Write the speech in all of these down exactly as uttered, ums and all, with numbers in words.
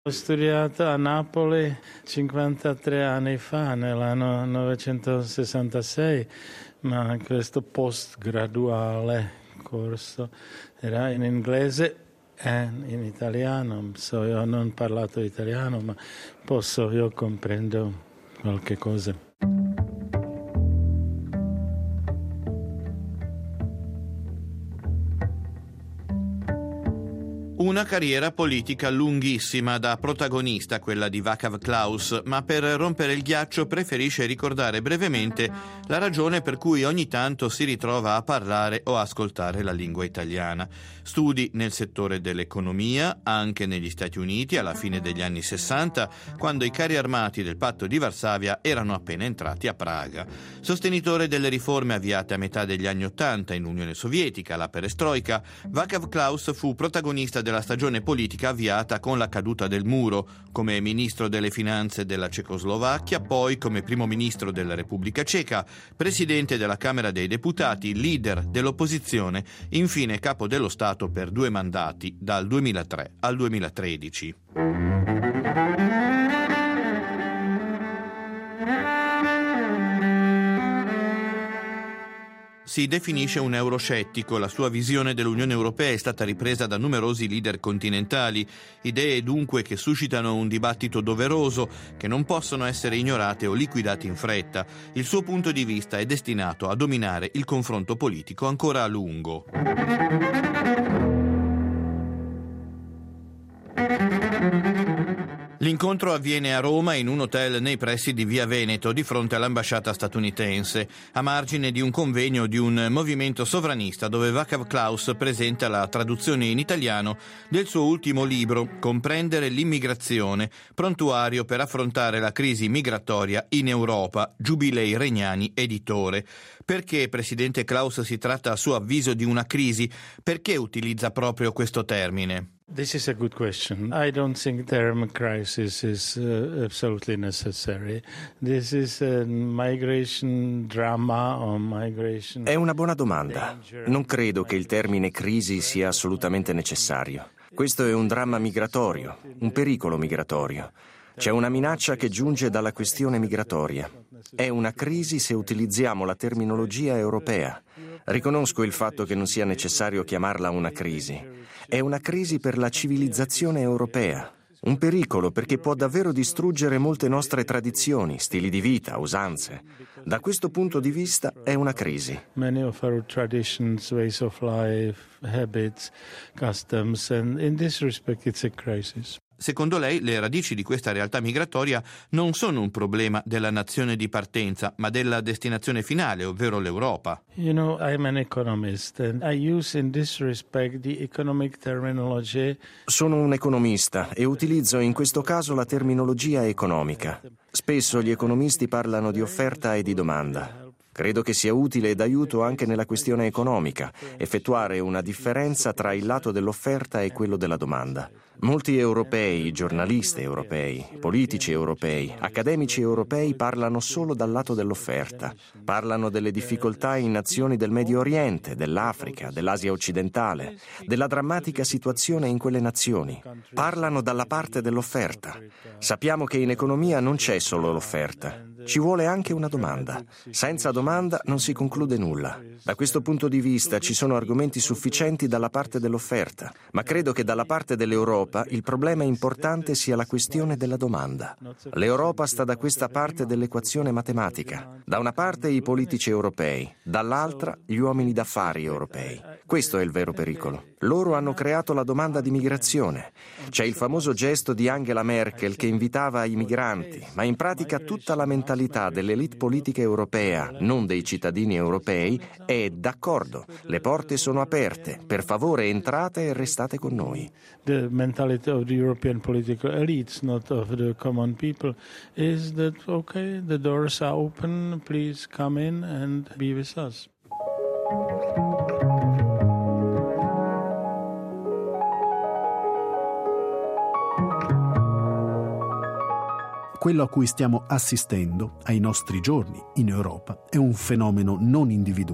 Ho studiato a Napoli cinquantatré anni fa, nell'anno novecentosessantasei, ma questo postgraduale corso era in inglese e in italiano. So, io non ho parlato italiano, ma posso, io comprendo qualche cosa. Una carriera politica lunghissima, da protagonista quella di Václav Klaus, ma per rompere il ghiaccio preferisce ricordare brevemente la ragione per cui ogni tanto si ritrova a parlare o ascoltare la lingua italiana. Studi nel settore dell'economia, anche negli Stati Uniti alla fine degli anni sessanta, quando i carri armati del Patto di Varsavia erano appena entrati a Praga. Sostenitore delle riforme avviate a metà degli anni Ottanta in Unione Sovietica, la perestroica, Václav Klaus fu protagonista della stagione politica avviata con la caduta del muro, come ministro delle finanze della Cecoslovacchia, poi come primo ministro della Repubblica Ceca, presidente della Camera dei Deputati, leader dell'opposizione, infine capo dello Stato per due mandati, dal duemilatré al duemilatredici. Si definisce un euroscettico, la sua visione dell'Unione Europea è stata ripresa da numerosi leader continentali, idee dunque che suscitano un dibattito doveroso, che non possono essere ignorate o liquidate in fretta. Il suo punto di vista è destinato a dominare il confronto politico ancora a lungo. L'incontro avviene a Roma in un hotel nei pressi di Via Veneto, di fronte all'ambasciata statunitense, a margine di un convegno di un movimento sovranista dove Václav Klaus presenta la traduzione in italiano del suo ultimo libro, Comprendere l'immigrazione, prontuario per affrontare la crisi migratoria in Europa, Giubilei Regnani, editore. Perché, presidente Klaus, si tratta a suo avviso di una crisi? Perché utilizza proprio questo termine? This is a good question. I don't think the term crisis is uh, absolutely necessary. This is a migration drama or migration. È una buona domanda. Non credo che il termine crisi sia assolutamente necessario. Questo è un dramma migratorio, un pericolo migratorio. C'è una minaccia che giunge dalla questione migratoria. È una crisi se utilizziamo la terminologia europea. Riconosco il fatto che non sia necessario chiamarla una crisi. È una crisi per la civilizzazione europea. Un pericolo perché può davvero distruggere molte nostre tradizioni, stili di vita, usanze. Da questo punto di vista è una crisi. Many of our traditions, ways of life, habits, customs, and in this respect it's a crisis. Secondo lei, le radici di questa realtà migratoria non sono un problema della nazione di partenza, ma della destinazione finale, ovvero l'Europa. You know, I'm an economist and I use in this respect the economic terminology. Sono un economista e utilizzo in questo caso la terminologia economica. Spesso gli economisti parlano di offerta e di domanda. Credo che sia utile e d'aiuto anche nella questione economica, effettuare una differenza tra il lato dell'offerta e quello della domanda. Molti europei, giornalisti europei, politici europei, accademici europei parlano solo dal lato dell'offerta. Parlano delle difficoltà in nazioni del Medio Oriente, dell'Africa, dell'Asia occidentale, della drammatica situazione in quelle nazioni. Parlano dalla parte dell'offerta. Sappiamo che in economia non c'è solo l'offerta. Ci vuole anche una domanda. Senza domanda non si conclude nulla. Da questo punto di vista ci sono argomenti sufficienti dalla parte dell'offerta, ma credo che dalla parte dell'Europa il problema importante sia la questione della domanda. L'Europa sta da questa parte dell'equazione matematica. Da una parte i politici europei, dall'altra gli uomini d'affari europei. Questo è il vero pericolo. Loro hanno creato la domanda di migrazione. C'è il famoso gesto di Angela Merkel che invitava i migranti, ma in pratica tutta la mentalità dell'elite politica europea, non dei cittadini europei, è d'accordo. Le porte sono aperte. Per favore entrate e restate con noi. The mentality of the European political elites, not of the common people, is that okay, the doors are open, please come in and be with us. Quello a cui stiamo assistendo ai nostri giorni in Europa è un fenomeno non individuale.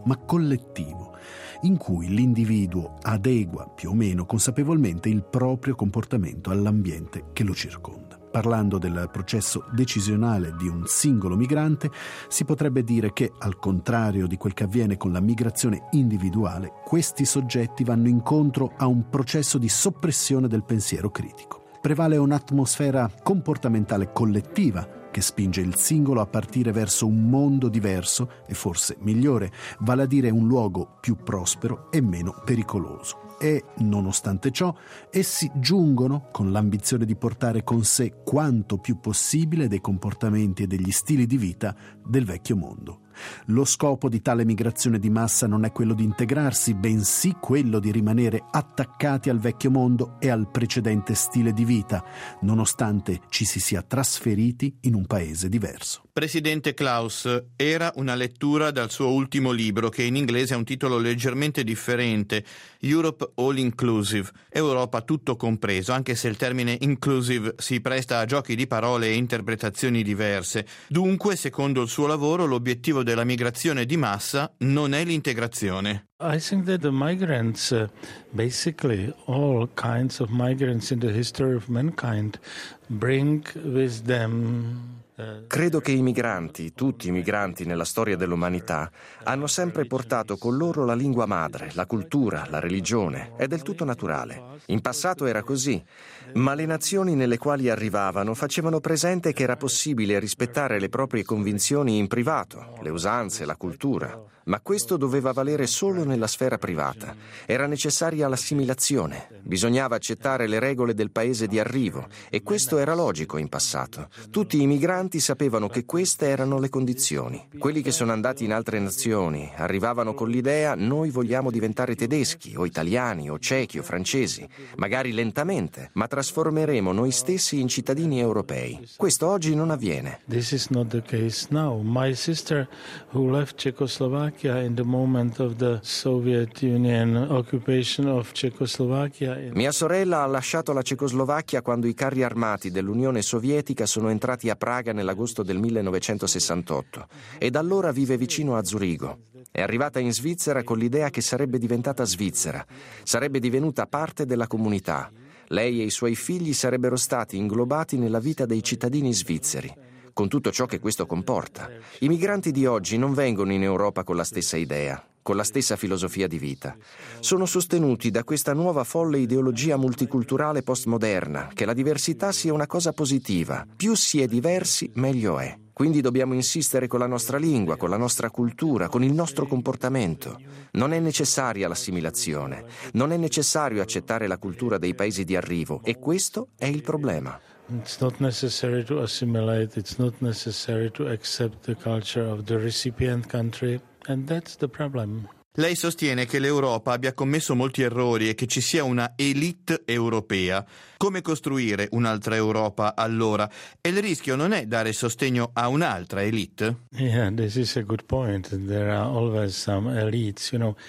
ma collettivo, in cui l'individuo adegua più o meno consapevolmente il proprio comportamento all'ambiente che lo circonda. Parlando del processo decisionale di un singolo migrante, si potrebbe dire che, al contrario di quel che avviene con la migrazione individuale, questi soggetti vanno incontro a un processo di soppressione del pensiero critico. Prevale un'atmosfera comportamentale collettiva che spinge il singolo a partire verso un mondo diverso e forse migliore, vale a dire un luogo più prospero e meno pericoloso. E, nonostante ciò, essi giungono con l'ambizione di portare con sé quanto più possibile dei comportamenti e degli stili di vita del vecchio mondo. Lo scopo di tale migrazione di massa non è quello di integrarsi, bensì quello di rimanere attaccati al vecchio mondo e al precedente stile di vita, nonostante ci si sia trasferiti in un paese diverso. Presidente Klaus, era una lettura dal suo ultimo libro, che in inglese ha un titolo leggermente differente, Europe All Inclusive, Europa tutto compreso, anche se il termine inclusive si presta a giochi di parole e interpretazioni diverse. Dunque, secondo il suo lavoro, l'obiettivo della migrazione di massa non è l'integrazione. I think that the migrants, uh, basically all kinds of migrants in the history of mankind, bring with them. Credo che i migranti, tutti i migranti nella storia dell'umanità, hanno sempre portato con loro la lingua madre, la cultura, la religione. È del tutto naturale. In passato era così, ma le nazioni nelle quali arrivavano facevano presente che era possibile rispettare le proprie convinzioni in privato, le usanze, la cultura. Ma questo doveva valere solo nella sfera privata. Era necessaria l'assimilazione. Bisognava accettare le regole del paese di arrivo e questo era logico in passato. Tutti i migranti sapevano che queste erano le condizioni. Quelli che sono andati in altre nazioni arrivavano con l'idea: noi vogliamo diventare tedeschi o italiani o cechi o francesi, magari lentamente, ma trasformeremo noi stessi in cittadini europei. Questo oggi non avviene. This is not the case now. My sister who left Czechoslovakia in the moment of the Soviet Union occupation of Czechoslovakia. Mia sorella ha lasciato la Cecoslovacchia quando i carri armati dell'Unione Sovietica sono entrati a Praga nell'agosto del millenovecentosessantotto e da allora vive vicino a Zurigo. È arrivata in Svizzera con l'idea che sarebbe diventata svizzera, sarebbe divenuta parte della comunità. Lei e i suoi figli sarebbero stati inglobati nella vita dei cittadini svizzeri, con tutto ciò che questo comporta. I migranti di oggi non vengono in Europa con la stessa idea, con la stessa filosofia di vita. Sono sostenuti da questa nuova folle ideologia multiculturale postmoderna, che la diversità sia una cosa positiva. Più si è diversi, meglio è. Quindi dobbiamo insistere con la nostra lingua, con la nostra cultura, con il nostro comportamento. Non è necessaria l'assimilazione, non è necessario accettare la cultura dei paesi di arrivo e questo è il problema. It's not necessary to assimilate, it's not necessary to accept the culture of the recipient country, and that's the problem. Lei sostiene che l'Europa abbia commesso molti errori e che ci sia una elite europea. Come costruire un'altra Europa allora? E il rischio non è dare sostegno a un'altra elite? Yeah, this is a good point. There are always some elites. You know,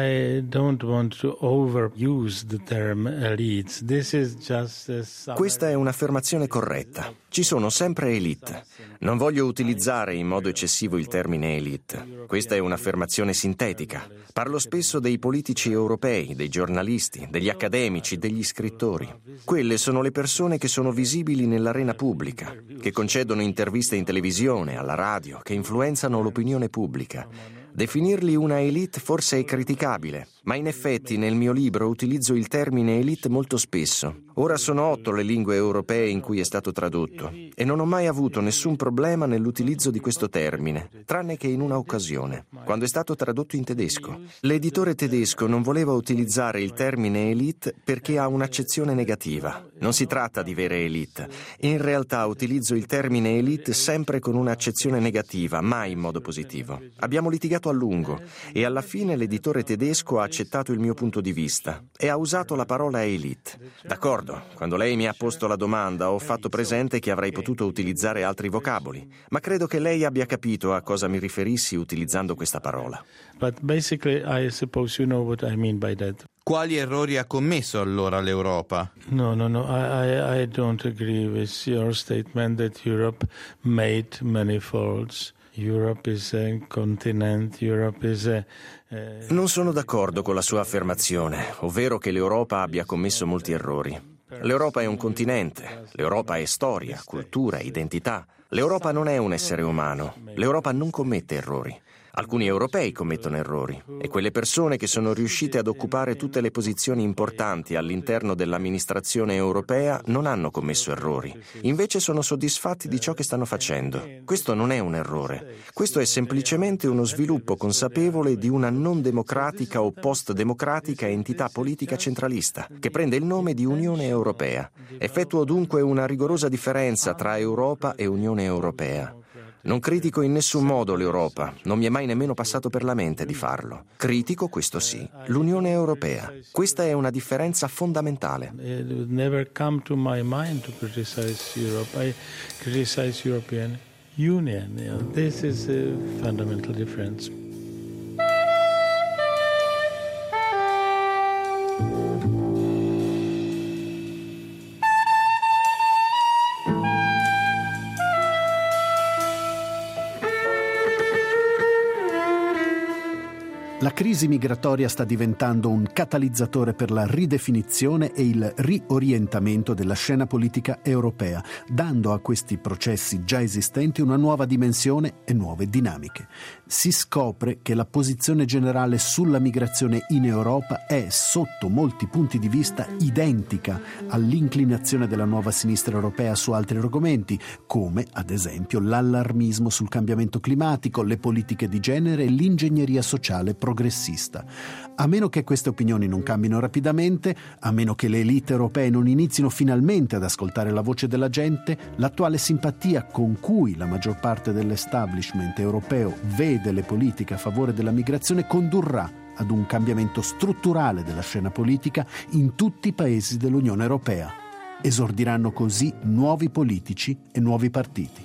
I don't want to overuse the term elites. This is just a... Questa è un'affermazione corretta. Ci sono sempre elite. Non voglio utilizzare in modo eccessivo il termine elite. Questa è un'affermazione sintetica. Parlo spesso dei politici europei, dei giornalisti, degli accademici, degli scrittori. Quelle sono le persone che sono visibili nell'arena pubblica, che concedono interviste in televisione, alla radio, che influenzano l'opinione pubblica. Definirli una elite forse è criticabile, ma in effetti nel mio libro utilizzo il termine elite molto spesso. Ora sono otto le lingue europee in cui è stato tradotto e non ho mai avuto nessun problema nell'utilizzo di questo termine, tranne che in una occasione, quando è stato tradotto in tedesco. L'editore tedesco non voleva utilizzare il termine elite perché ha un'accezione negativa. Non si tratta di vere elite. In realtà utilizzo il termine elite sempre con un'accezione negativa, mai in modo positivo. Abbiamo litigato a lungo e alla fine l'editore tedesco ha accettato il mio punto di vista e ha usato la parola elite. D'accordo, quando lei mi ha posto la domanda ho fatto presente che avrei potuto utilizzare altri vocaboli, ma credo che lei abbia capito a cosa mi riferissi utilizzando questa parola. But basically I suppose you know what I mean by that. Quali errori ha commesso allora l'Europa? No, no, no, I, I, I don't agree with your statement that Europe made many faults. Europe is a continent, Europe is a, uh... Non sono d'accordo con la sua affermazione, ovvero che l'Europa abbia commesso molti errori. L'Europa è un continente, l'Europa è storia, cultura, identità. L'Europa non è un essere umano, l'Europa non commette errori. Alcuni europei commettono errori e quelle persone che sono riuscite ad occupare tutte le posizioni importanti all'interno dell'amministrazione europea non hanno commesso errori. Invece sono soddisfatti di ciò che stanno facendo. Questo non è un errore. Questo è semplicemente uno sviluppo consapevole di una non democratica o post-democratica entità politica centralista che prende il nome di Unione Europea. Effettuo dunque una rigorosa differenza tra Europa e Unione Europea. Non critico in nessun modo l'Europa, non mi è mai nemmeno passato per la mente di farlo. Critico, questo sì, l'Unione Europea. Questa è una differenza fondamentale. It would never come to my mind to criticize Europe. I criticize European Union. You know, this is a fundamental difference. La crisi migratoria sta diventando un catalizzatore per la ridefinizione e il riorientamento della scena politica europea, dando a questi processi già esistenti una nuova dimensione e nuove dinamiche. Si scopre che la posizione generale sulla migrazione in Europa è, sotto molti punti di vista, identica all'inclinazione della nuova sinistra europea su altri argomenti, come ad esempio l'allarmismo sul cambiamento climatico, le politiche di genere e l'ingegneria sociale progressista. A meno che queste opinioni non cambino rapidamente, a meno che le elite europee non inizino finalmente ad ascoltare la voce della gente, l'attuale simpatia con cui la maggior parte dell'establishment europeo vede le politiche a favore della migrazione condurrà ad un cambiamento strutturale della scena politica in tutti i paesi dell'Unione Europea. Esordiranno così nuovi politici e nuovi partiti.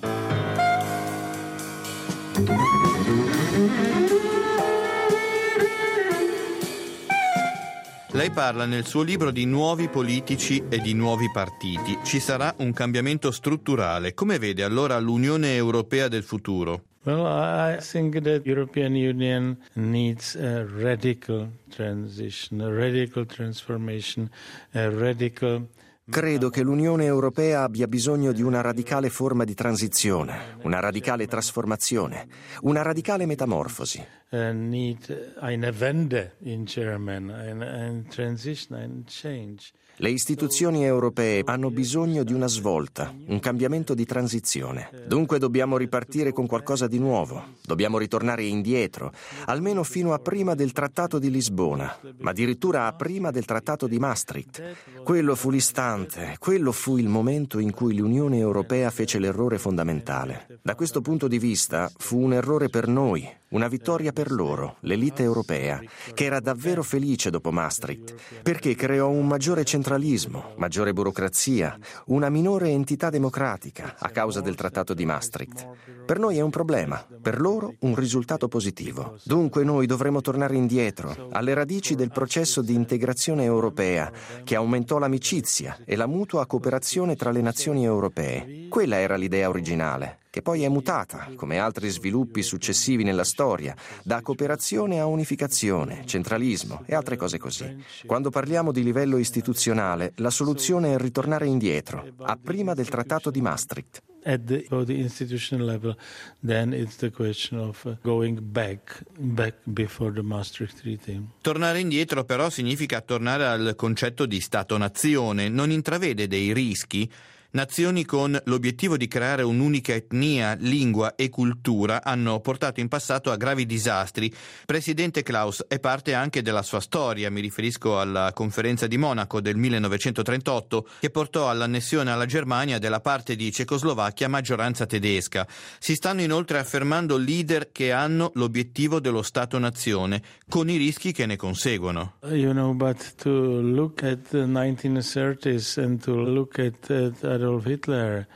Lei parla nel suo libro di nuovi politici e di nuovi partiti. Ci sarà un cambiamento strutturale. Come vede allora l'Unione Europea del futuro? Well, I think that European Union needs a radical transition, a radical transformation, a radical... Credo che l'Unione Europea abbia bisogno di una radicale forma di transizione, una radicale trasformazione, una radicale metamorfosi. Uh, need eine Wende in German, eine, eine transition, ein change. Le istituzioni europee hanno bisogno di una svolta, un cambiamento di transizione. Dunque dobbiamo ripartire con qualcosa di nuovo. Dobbiamo ritornare indietro, almeno fino a prima del Trattato di Lisbona, ma addirittura a prima del Trattato di Maastricht. Quello fu l'istante, quello fu il momento in cui l'Unione Europea fece l'errore fondamentale. Da questo punto di vista fu un errore per noi, una vittoria per loro, l'elite europea, che era davvero felice dopo Maastricht, perché creò un maggiore centralismo, maggiore burocrazia, una minore entità democratica a causa del Trattato di Maastricht. Per noi è un problema, per loro un risultato positivo. Dunque noi dovremo tornare indietro, alle radici del processo di integrazione europea, che aumentò l'amicizia e la mutua cooperazione tra le nazioni europee. Quella era l'idea originale, che poi è mutata, come altri sviluppi successivi nella storia, da cooperazione a unificazione, centralismo e altre cose così. Quando parliamo di livello istituzionale, la soluzione è ritornare indietro, a prima del Trattato di Maastricht. At the, at the institutional level, then it's the question of uh, going back, back before the Maastricht Treaty. Tornare indietro però significa tornare al concetto di Stato-nazione. Non intravede dei rischi? Nazioni con l'obiettivo di creare un'unica etnia, lingua e cultura hanno portato in passato a gravi disastri. Presidente Klaus, è parte anche della sua storia. Mi riferisco alla conferenza di Monaco del millenovecentotrentotto che portò all'annessione alla Germania della parte di Cecoslovacchia a maggioranza tedesca. Si stanno inoltre affermando leader che hanno l'obiettivo dello Stato-nazione, con i rischi che ne conseguono. You know, but to look at the nineteen thirties and to look at, at Adolf Hitler.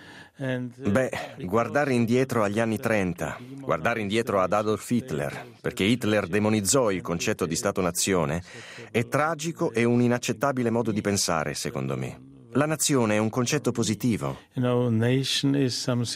Beh, guardare indietro agli anni trenta, guardare indietro ad Adolf Hitler, perché Hitler demonizzò il concetto di Stato-nazione, è tragico e un inaccettabile modo di pensare, secondo me. La nazione è un concetto positivo. You know, nation is something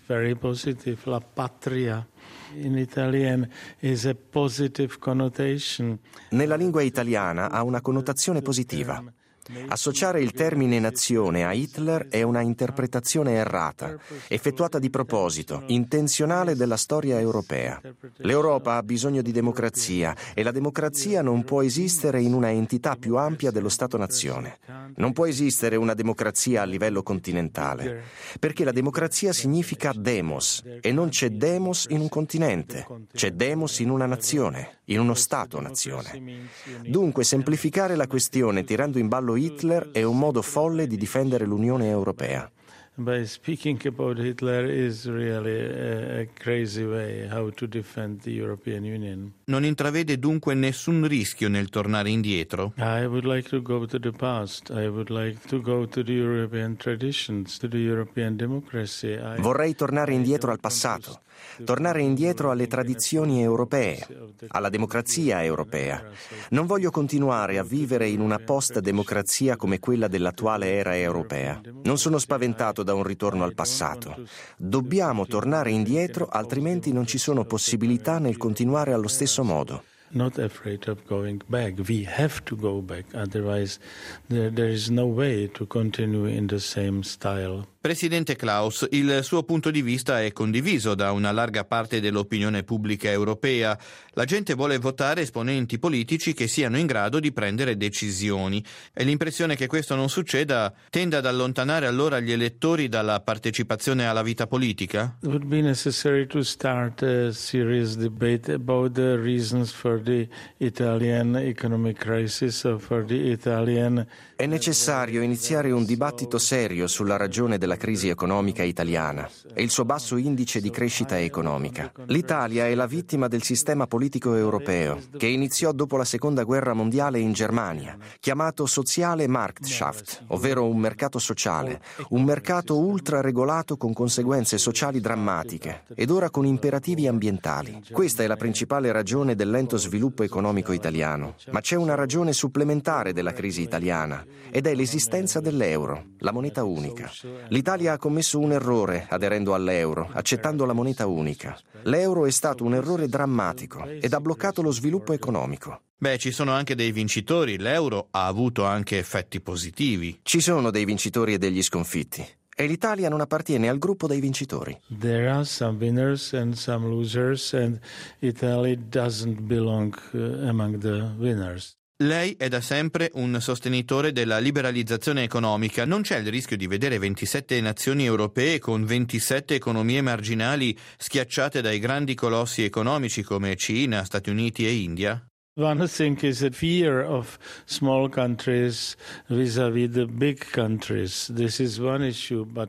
very positive. La patria in Italian is a positive connotation. Nella lingua italiana ha una connotazione positiva. Associare il termine nazione a Hitler è una interpretazione errata, effettuata di proposito, intenzionale della storia europea. L'Europa ha bisogno di democrazia e la democrazia non può esistere in una entità più ampia dello Stato-nazione. Non può esistere una democrazia a livello continentale, perché la democrazia significa demos e non c'è demos in un continente, c'è demos in una nazione, in uno Stato-nazione. Dunque semplificare la questione tirando in ballo Hitler è un modo folle di difendere l'Unione Europea. By speaking about Hitler is really a, a crazy way how to defend the European Union. Non intravede dunque nessun rischio nel tornare indietro? I would like to go to the past. I would like to go to the European traditions, to the European democracy. I... Vorrei tornare indietro al passato, tornare indietro alle tradizioni europee, alla democrazia europea. Non voglio continuare a vivere in una post-democrazia come quella dell'attuale era europea. Non sono spaventato da un ritorno al passato. Dobbiamo tornare indietro, altrimenti non ci sono possibilità nel continuare allo stesso modo. Not afraid of going back. We have to go back, otherwise there, there is no way to continue in the same style. Presidente Klaus, il suo punto di vista è condiviso da una larga parte dell'opinione pubblica europea. La gente vuole votare esponenti politici che siano in grado di prendere decisioni e l'impressione che questo non succeda tende ad allontanare allora gli elettori dalla partecipazione alla vita politica? It would be necessary to start a serious debate about the reasons for the Italian economic crisis or for the Italian. È necessario iniziare un dibattito serio sulla ragione della crisi economica italiana e il suo basso indice di crescita economica. L'Italia è la vittima del sistema politico europeo, che iniziò dopo la Seconda Guerra Mondiale in Germania, chiamato Soziale Marktwirtschaft, ovvero un mercato sociale, un mercato ultra regolato con conseguenze sociali drammatiche ed ora con imperativi ambientali. Questa è la principale ragione del lento sviluppo economico italiano, ma c'è una ragione supplementare della crisi italiana ed è l'esistenza dell'euro, la moneta unica. L'Italia ha commesso un errore aderendo all'euro, accettando la moneta unica. L'euro è stato un errore drammatico ed ha bloccato lo sviluppo economico. Beh, ci sono anche dei vincitori. L'euro ha avuto anche effetti positivi. Ci sono dei vincitori e degli sconfitti. E l'Italia non appartiene al gruppo dei vincitori. There are some winners and some losers, and Italy doesn't belong uh, among the winners. Lei è da sempre un sostenitore della liberalizzazione economica. Non c'è il rischio di vedere ventisette nazioni europee con ventisette economie marginali schiacciate dai grandi colossi economici come Cina, Stati Uniti e India? One thing is the fear of small countries vis-à-vis the big countries. This is one issue, but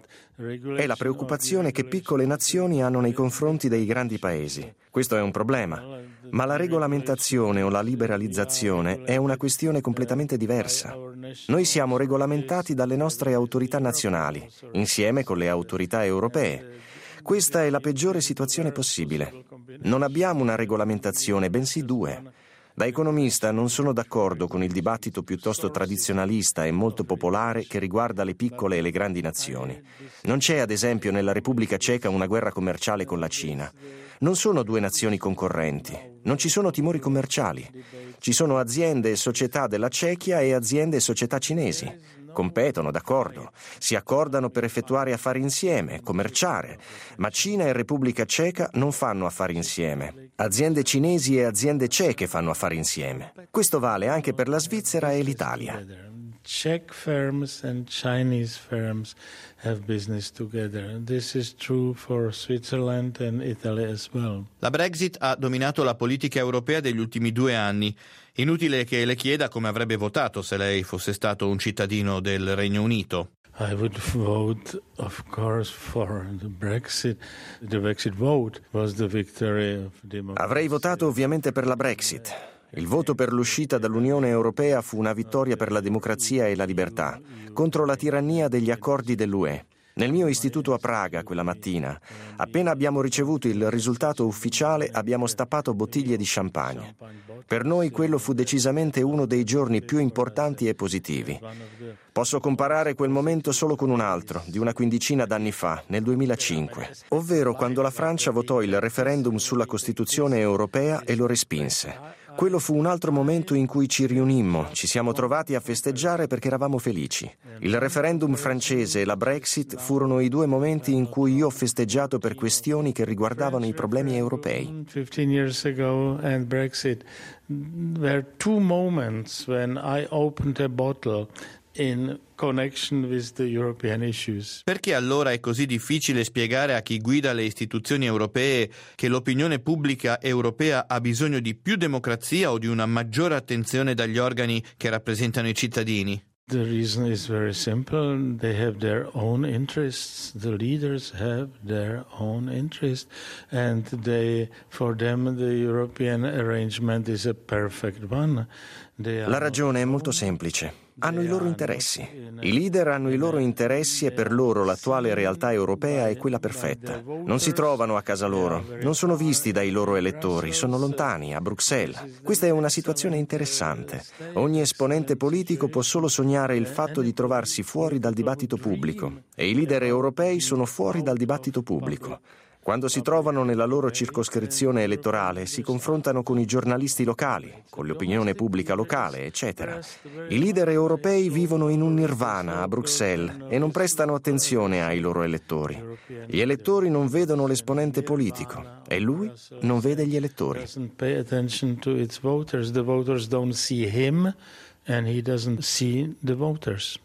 è la preoccupazione che piccole nazioni hanno nei confronti dei grandi paesi. Questo è un problema, ma la regolamentazione o la liberalizzazione è una questione completamente diversa. Noi siamo regolamentati dalle nostre autorità nazionali, insieme con le autorità europee. Questa è la peggiore situazione possibile. Non abbiamo una regolamentazione, bensì due. Da economista non sono d'accordo con il dibattito piuttosto tradizionalista e molto popolare che riguarda le piccole e le grandi nazioni. Non c'è, ad esempio, nella Repubblica Ceca una guerra commerciale con la Cina. Non sono due nazioni concorrenti. Non ci sono timori commerciali. Ci sono aziende e società della Cechia e aziende e società cinesi. Competono, d'accordo, si accordano per effettuare affari insieme, commerciare, ma Cina e Repubblica Ceca non fanno affari insieme. Aziende cinesi e aziende ceche fanno affari insieme. Questo vale anche per la Svizzera e l'Italia. Czech firms and Chinese firms have business together. This is true for Switzerland and Italy as well. La Brexit ha dominato la politica europea degli ultimi due anni. Inutile che le chieda come avrebbe votato se lei fosse stato un cittadino del Regno Unito. I would vote, of course, for the Brexit. The Brexit vote was the victory of democracy. Avrei votato ovviamente per la Brexit. Il voto per l'uscita dall'Unione Europea fu una vittoria per la democrazia e la libertà, contro la tirannia degli accordi dell'U E. Nel mio istituto a Praga quella mattina, appena abbiamo ricevuto il risultato ufficiale, abbiamo stappato bottiglie di champagne. Per noi quello fu decisamente uno dei giorni più importanti e positivi. Posso comparare quel momento solo con un altro, di una quindicina d'anni fa, nel duemilacinque, ovvero quando la Francia votò il referendum sulla Costituzione europea e lo respinse. Quello fu un altro momento in cui ci riunimmo, ci siamo trovati a festeggiare perché eravamo felici. Il referendum francese e la Brexit furono i due momenti in cui io ho festeggiato per questioni che riguardavano i problemi europei. fifteen years ago and Brexit were two moments when I opened a bottle in connection with the European issues. Perché allora è così difficile spiegare a chi guida le istituzioni europee che l'opinione pubblica europea ha bisogno di più democrazia o di una maggiore attenzione dagli organi che rappresentano i cittadini? The reason is very simple. They have their own interests. The leaders have their own interests, and they, for them, the European arrangement is a perfect one. La ragione è molto semplice. Hanno i loro interessi. I leader hanno i loro interessi e per loro l'attuale realtà europea è quella perfetta. Non si trovano a casa loro, non sono visti dai loro elettori, sono lontani, a Bruxelles. Questa è una situazione interessante. Ogni esponente politico può solo sognare il fatto di trovarsi fuori dal dibattito pubblico e i leader europei sono fuori dal dibattito pubblico. Quando si trovano nella loro circoscrizione elettorale si confrontano con i giornalisti locali, con l'opinione pubblica locale, eccetera. I leader europei vivono in un nirvana a Bruxelles e non prestano attenzione ai loro elettori. Gli elettori non vedono l'esponente politico e lui non vede gli elettori. Pay attention to its voters. The voters don't see him and he doesn't see the voters.